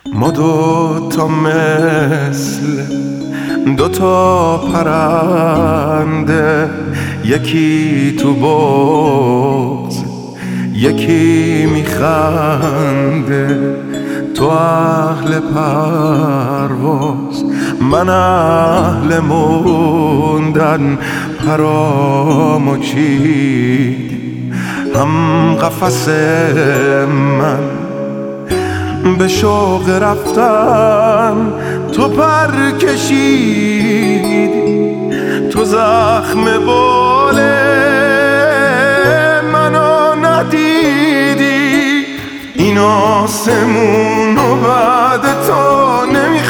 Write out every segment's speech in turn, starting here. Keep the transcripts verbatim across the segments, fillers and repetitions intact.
ما دو تا مثل دو تا پرنده، یکی تو بغض یکی میخنده. تو اهل پرواز من اهل موندن، پرامو چید هم قفس من به شوق رفتن. تو پر کشیدی، تو زخم بال منو ندیدی. این آسمون و بعد تو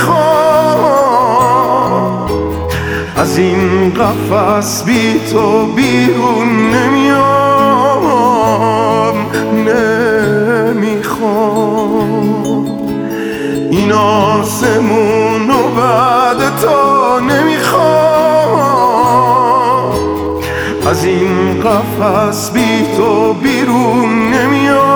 نمیخوام، از این قفس بی تو بیرون نمیام. نمیخوام این آسمون و بعد تو نمیخوام، از این قفس بی تو بیرون نمیام.